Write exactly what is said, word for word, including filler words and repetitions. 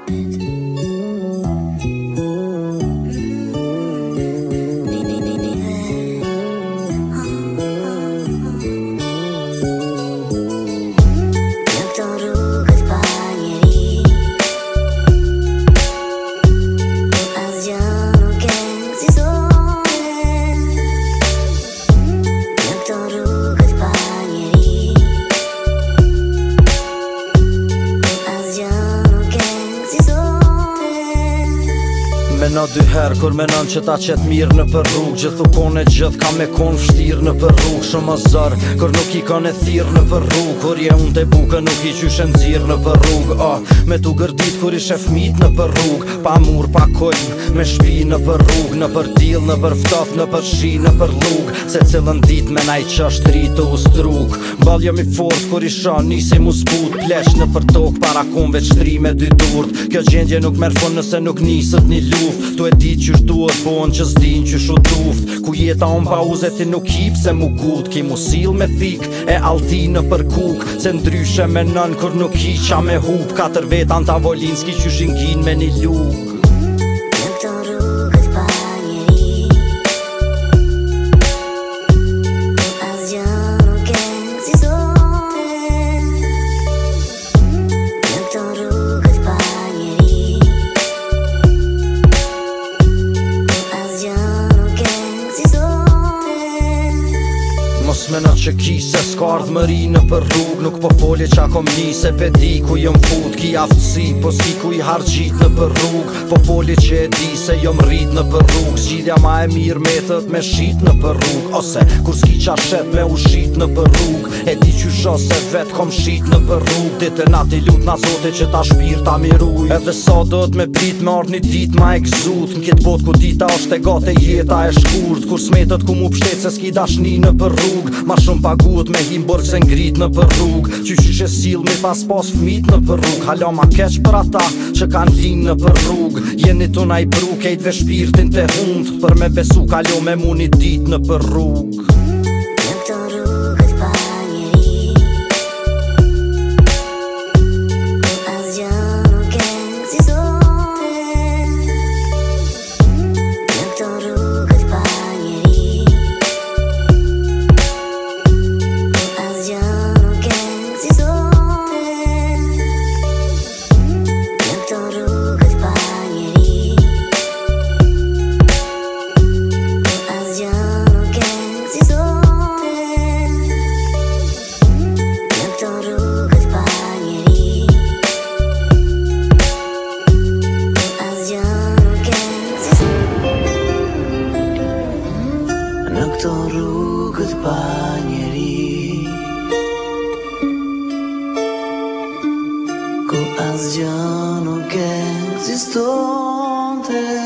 Mena dy herë kur menon që ta qet mirë në për rrug Gjithu kone gjithë ka me kon fështirë në për rrug Shumë zërë kur nuk i ka ne thirë në për rrug Kur je unë të buke nuk i qyshe nëzirë në për rrug ah, Me tu gërdit kur ishe fmit në për rrug Pa mur, pa kojnë, me shpi në për rrug Në për dil, në për ftaf, në për shi, në për lug Se cilën dit me naj që është rritë u strug Bal jam i fort kur isha nisi mu zbut Plesh në për tok para kun veç tri me dy durt Kjo gjendje nuk merë fun nëse nuk nisët një luft Tu e dit qysh duhet bon që s'din qysh u duft Ku jeta on pauze ti nuk hip se mu gut Ki mu sil me thik e alti në për kuk Se ndryshe me nën kur nuk hiqa me hup Katër vetan tavolin s'ki qysh ingin me një luk Mos mena që ki se s'kardh më ri në për rrug Nuk po folje qa kom ni se pe di ku jëm fut Ki aftësi po si ku i hargjit në për rrug Po folje që e di se jëm rrit në për rrug Zgjidhja ma e mirë metët me shit në për rrug Ose kur s'ki qa shet me u shit në për rrug E di që sho se vet kom shit në për rrug Dite nati lut na zote që ta shpir ta miruj Edhe sa do t'me prit me ardh një dit ma e gzut Në kit bot ku dita është e gate jeta e shkurt Kur s'metët ku mu pshtet se s'ki dashni në për rrug Ma shumë paguat me him borg se ngrit në për rrug Qysh ishe sil me pas pas fmit në për rrug Hala ma keq për ata që kan lin në për rrug Jeni tu na i pru kejtve shpirtin të hund Për me besu kalo me mu një dit në për rrug Në këto rrugët pa njeri Ku asgjë nuk ekzistonte